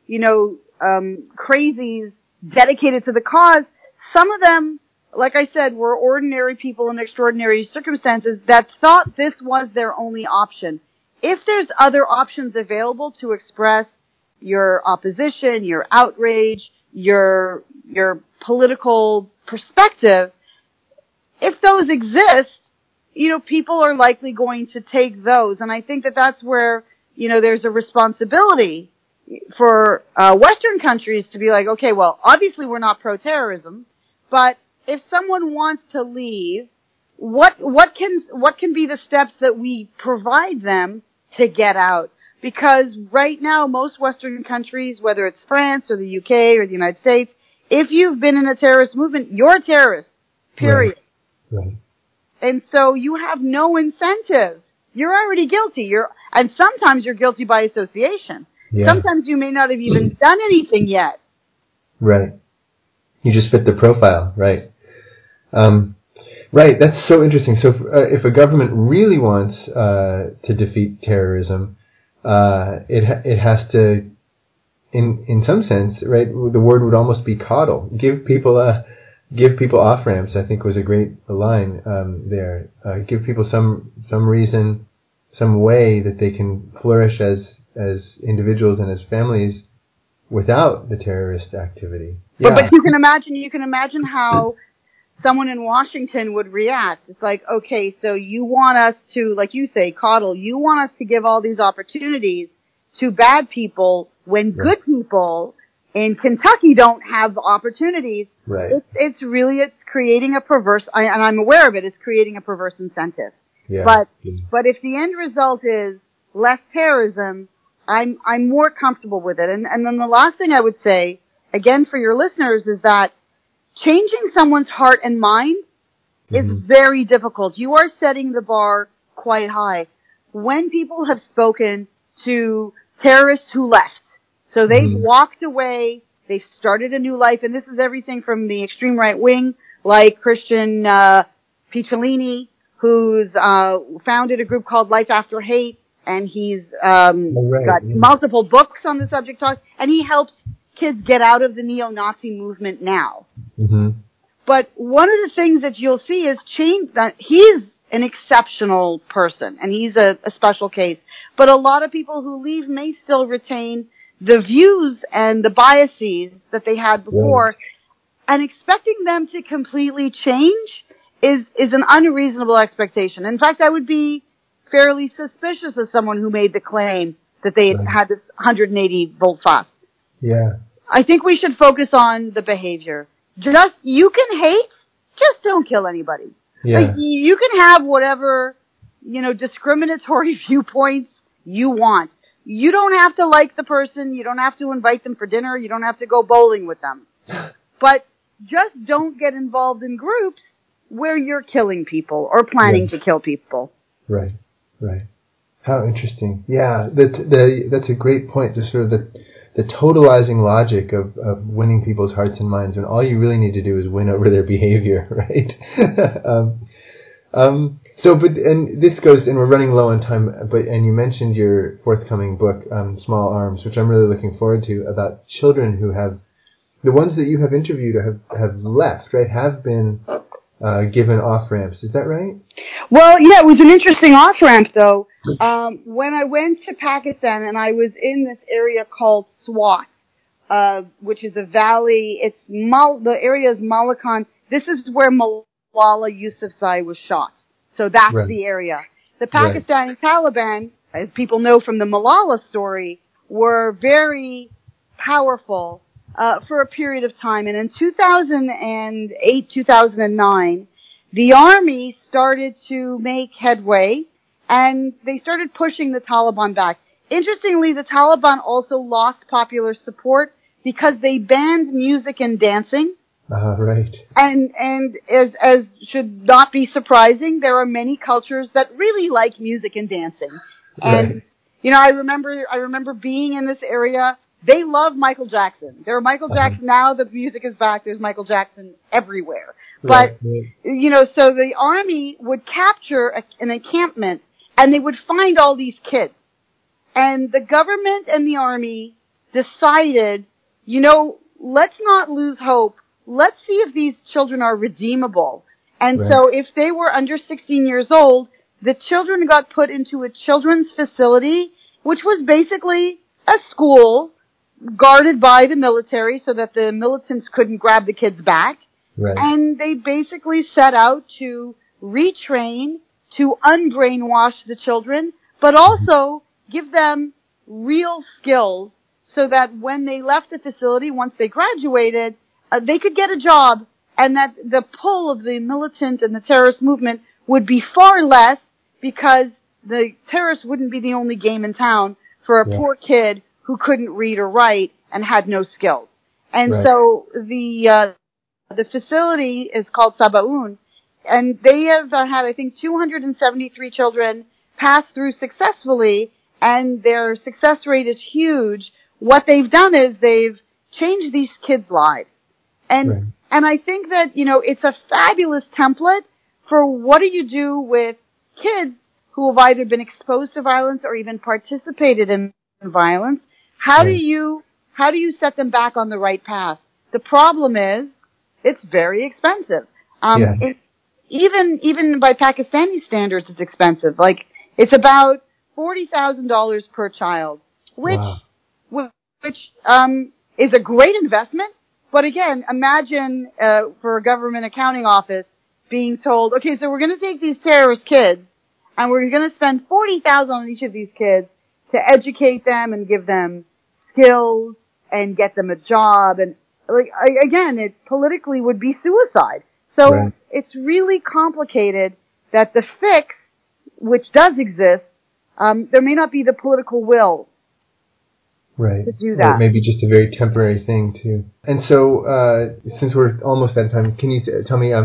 crazies dedicated to the cause. Some of them, like I said, were ordinary people in extraordinary circumstances that thought this was their only option. If there's other options available to express your opposition, your outrage, your political perspective, if those exist, people are likely going to take those. And I think that that's where, there's a responsibility for Western countries to be like, okay, well, obviously we're not pro-terrorism, but if someone wants to leave, what can be the steps that we provide them to get out? Because right now, most Western countries, whether it's France or the UK or the United States, if you've been in a terrorist movement, you're a terrorist. Period. Right. And so you have no incentive. You're already guilty. And sometimes you're guilty by association. Yeah. Sometimes you may not have even done anything yet. Right. You just fit the profile, right? Right. That's so interesting. So if a government really wants to defeat terrorism, it has to, in some sense, right? The word would almost be coddle. Give people off ramps. I think was a great line there. Give people some reason, some way that they can flourish as individuals and as families without the terrorist activity. Yeah. But you can imagine how someone in Washington would react. It's like, okay, so you want us to, like you say, coddle. You want us to give all these opportunities to bad people when good people in Kentucky don't have the opportunities. Right. It's creating a perverse, and I'm aware of it, it's creating a perverse incentive. Yeah. But if the end result is less terrorism, I'm more comfortable with it. And then the last thing I would say, again for your listeners, is that changing someone's heart and mind is very difficult. You are setting the bar quite high. When people have spoken to terrorists who left, so they've walked away, they've started a new life, and this is everything from the extreme right wing, like Christian Picciolini, who's founded a group called Life After Hate, and he's got multiple books on the subject, and he helps kids get out of the neo-Nazi movement now. Mm-hmm. But one of the things that you'll see is that he's an exceptional person, and he's a special case. But a lot of people who leave may still retain the views and the biases that they had before, and expecting them to completely change is an unreasonable expectation. In fact, I would be fairly suspicious of someone who made the claim that they had this 180 volt fast. Yeah. I think we should focus on the behavior. You can hate, just don't kill anybody. Yeah. Like, you can have whatever, discriminatory viewpoints you want. You don't have to like the person. You don't have to invite them for dinner. You don't have to go bowling with them. But just don't get involved in groups where you're killing people or planning to kill people. Right. How interesting. Yeah, that's a great point. The sort of the totalizing logic of winning people's hearts and minds, when all you really need to do is win over their behavior, right? And this goes, and we're running low on time, and you mentioned your forthcoming book, Small Arms, which I'm really looking forward to, about children who have, the ones that you have interviewed have left, right, have been given off-ramps. Is that right? Well, yeah, it was an interesting off-ramp, though. When I went to Pakistan, and I was in this area called Swat, which is a valley. The area is Malakand. This is where Malala Yousafzai was shot. So that's the area. The Pakistani Taliban, as people know from the Malala story, were very powerful for a period of time. And in 2008, 2009, the army started to make headway, and they started pushing the Taliban back. Interestingly, the Taliban also lost popular support because they banned music and dancing. Right. And as should not be surprising, there are many cultures that really like music and dancing. And, I remember being in this area. they love Michael Jackson. There are Michael Jackson now. The music is back. There's Michael Jackson everywhere. But, you know, so the army would capture an encampment and they would find all these kids. And the government and the army decided, you know, let's not lose hope. Let's see if these children are redeemable. And so if they were under 16 years old, the children got put into a children's facility, which was basically a school guarded by the military so that the militants couldn't grab the kids back. And they basically set out to retrain, to unbrainwash the children, but also give them real skills so that when they left the facility, once they graduated, they could get a job, and that the pull of the militant and the terrorist movement would be far less because the terrorists wouldn't be the only game in town for a poor kid who couldn't read or write and had no skills. And so the facility is called Sabaun, and they have had, I think, 273 children pass through successfully, and their success rate is huge. What they've done is they've changed these kids' lives. And I think that, you know, it's a fabulous template for what do you do with kids who have either been exposed to violence or even participated in violence. How do you set them back on the right path? The problem is, it's very expensive. Even by Pakistani standards, it's expensive. Like, it's about $40,000 per child, which is a great investment. But again, imagine, for a government accounting office being told, okay, so we're going to take these terrorist kids and we're going to spend $40,000 on each of these kids to educate them and give them skills and get them a job. And like, again, it politically would be suicide. So it's really complicated that the fix, which does exist, there may not be the political will to do that. Or maybe just a very temporary thing too. And so, since we're almost out of time, can you tell me,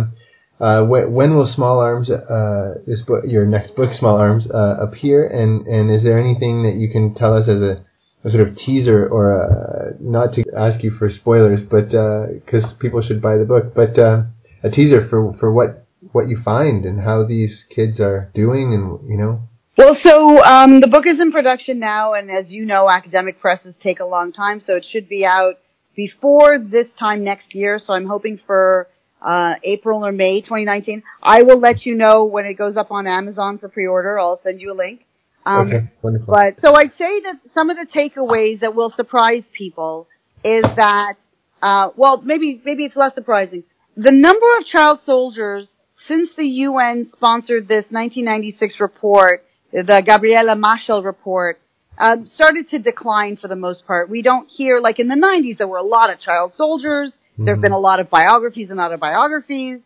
when will Small Arms, this book, your next book, Small Arms, appear? And is there anything that you can tell us as a sort of teaser, or not to ask you for spoilers, but because people should buy the book, but a teaser for what you find and how these kids are doing, and you know. Well, so the book is in production now, and as you know, academic presses take a long time, so it should be out before this time next year. So I'm hoping for April or May 2019. I will let you know when it goes up on Amazon for pre-order. I'll send you a link. Okay, wonderful. But so I'd say that some of the takeaways that will surprise people is that, well, maybe it's less surprising. The number of child soldiers since the UN sponsored this 1996 report, the Gabriela Machel report, started to decline for the most part. We don't hear, like in the 90s, there were a lot of child soldiers. There have been a lot of biographies and autobiographies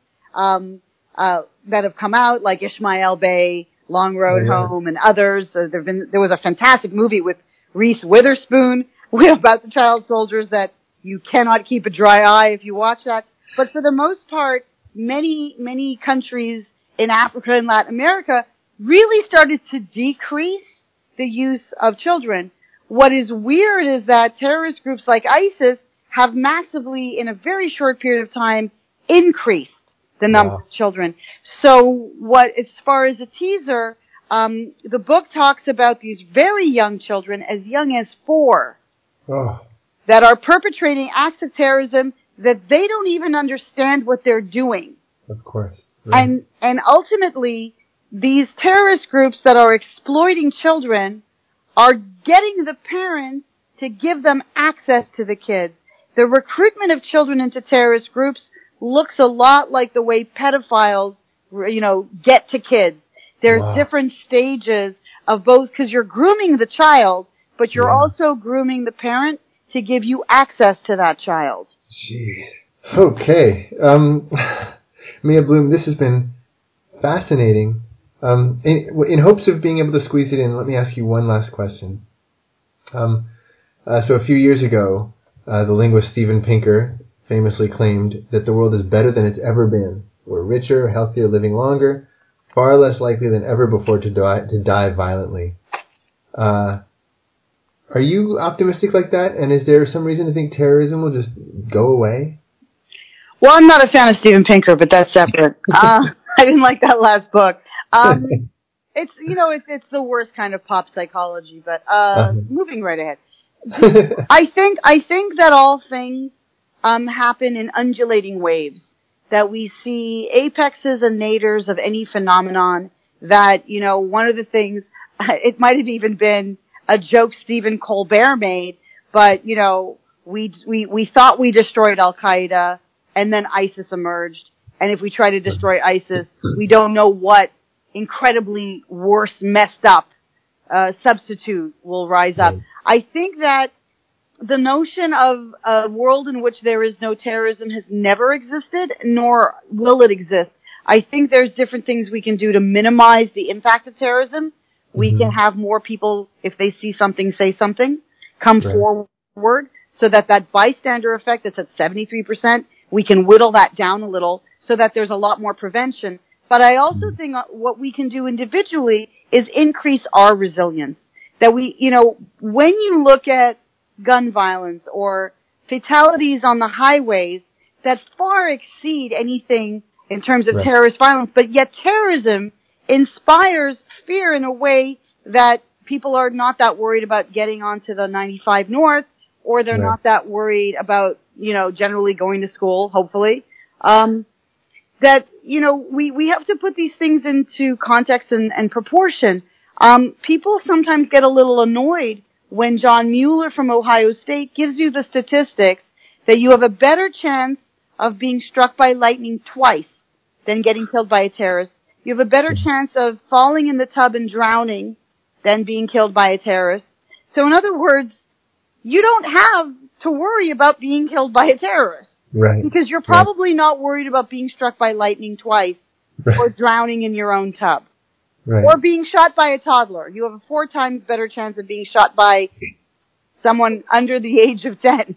that have come out, like Ishmael Bey, Long Road Home, and others. There was a fantastic movie with Reese Witherspoon about the child soldiers that you cannot keep a dry eye if you watch that. But for the most part, many countries in Africa and Latin America really started to decrease the use of children. What is weird is that terrorist groups like ISIS have massively, in a very short period of time, increased the number of children. So as far as a teaser, the book talks about these very young children, as young as 4, that are perpetrating acts of terrorism that they don't even understand what they're doing. Of course. And ultimately, these terrorist groups that are exploiting children are getting the parents to give them access to the kids. The recruitment of children into terrorist groups looks a lot like the way pedophiles, get to kids. There's different stages of both, because you're grooming the child, but you're also grooming the parent to give you access to that child. Jeez. Okay. Mia Bloom, this has been fascinating. In hopes of being able to squeeze it in, let me ask you one last question. So a few years ago, the linguist Steven Pinker famously claimed that the world is better than it's ever been. We're richer, healthier, living longer, far less likely than ever before to die violently. Are Are you optimistic like that? And is there some reason to think terrorism will just go away? Well, I'm not a fan of Steven Pinker, but that's separate. I didn't like that last book. It's the worst kind of pop psychology, but moving right ahead. I think that all things happen in undulating waves, that we see apexes and naders of any phenomenon, that, one of the things, it might have even been a joke Stephen Colbert made, but, we thought we destroyed Al-Qaeda, and then ISIS emerged, and if we try to destroy ISIS, we don't know what incredibly worse, messed up substitute will rise up. I think that the notion of a world in which there is no terrorism has never existed, nor will it exist. I think there's different things we can do to minimize the impact of terrorism. We can have more people, if they see something, say something, come forward, so that bystander effect that's at 73%, we can whittle that down a little so that there's a lot more prevention. But I also think what we can do individually is increase our resilience. That we, when you look at gun violence or fatalities on the highways that far exceed anything in terms of terrorist violence, but yet terrorism inspires fear in a way that people are not that worried about getting onto the 95 North, or they're not that worried about, generally going to school, hopefully. That, we have to put these things into context and proportion. People sometimes get a little annoyed when John Mueller from Ohio State gives you the statistics that you have a better chance of being struck by lightning twice than getting killed by a terrorist. You have a better chance of falling in the tub and drowning than being killed by a terrorist. So in other words, you don't have to worry about being killed by a terrorist. Right. Because you're probably not worried about being struck by lightning twice or drowning in your own tub. Right. Or being shot by a toddler. You have a 4 times better chance of being shot by someone under the age of 10.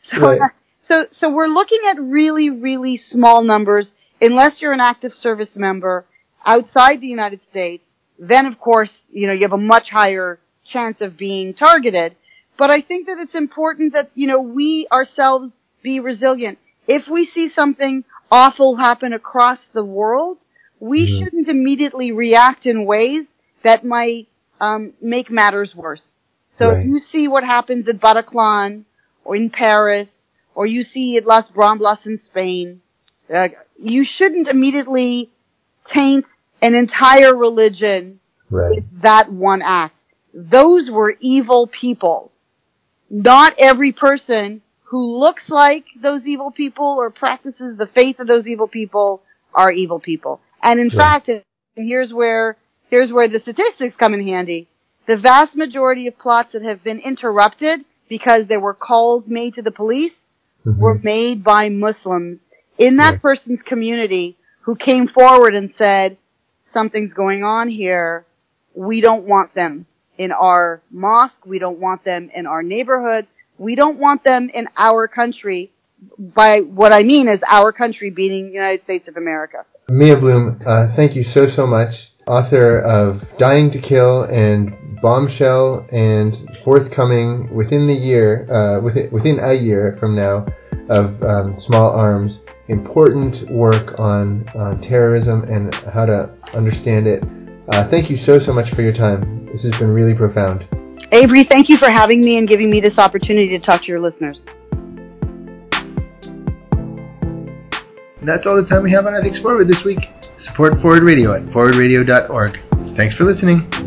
So we're looking at really, really small numbers. Unless you're an active service member outside the United States, then of course, you have a much higher chance of being targeted. But I think that it's important that, we ourselves be resilient. If we see something awful happen across the world, we shouldn't immediately react in ways that might make matters worse. So if you see what happens at Bataclan or in Paris, or you see at Las Ramblas in Spain, you shouldn't immediately taint an entire religion with that one act. Those were evil people. Not every person who looks like those evil people or practices the faith of those evil people are evil people. And in fact, and here's where the statistics come in handy. The vast majority of plots that have been interrupted because there were calls made to the police were made by Muslims in that person's community who came forward and said, something's going on here. We don't want them in our mosque. We don't want them in our neighborhood. We don't want them in our country. By what I mean is our country being the United States of America. Mia Bloom, thank you so much. Author of Dying to Kill and Bombshell, and forthcoming within a year from now of Small Arms. Important work on terrorism and how to understand it. Thank you so much for your time. This has been really profound. Avery, thank you for having me and giving me this opportunity to talk to your listeners. That's all the time we have on Ethics Forward this week. Support Forward Radio at forwardradio.org. Thanks for listening.